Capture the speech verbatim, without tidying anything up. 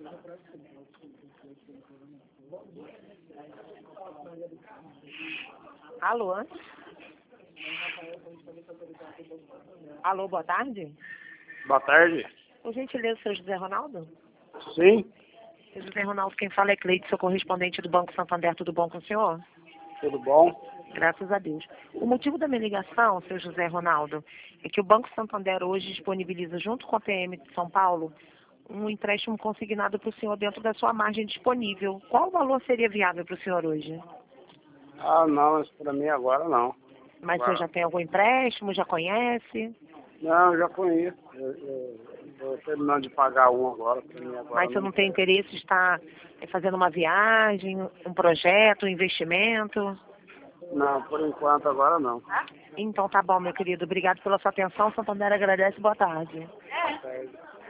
Alô? Alô, boa tarde? Boa tarde. Por gentileza, seu José Ronaldo? Sim, Seu José Ronaldo, quem fala é Cleide, seu correspondente do Banco Santander. Tudo bom com o senhor? tudo bom? Graças a Deus. O motivo da minha ligação, seu José Ronaldo, é que o Banco Santander hoje disponibiliza, junto com a P M de São Paulo, um empréstimo consignado para o senhor dentro da sua margem disponível. Qual o valor seria viável para o senhor hoje? Ah, não, isso para mim agora não. Mas o Agora, senhor já tem algum empréstimo, já conhece? não, eu já conheço. Eu estou terminando de pagar um agora, para mim agora Mas você não. não tem interesse em estar eh, fazendo uma viagem, um projeto, um investimento? Não, por enquanto agora não. Então tá bom, meu querido. Obrigado pela sua atenção. Santander agradece. Boa tarde. Boa tarde.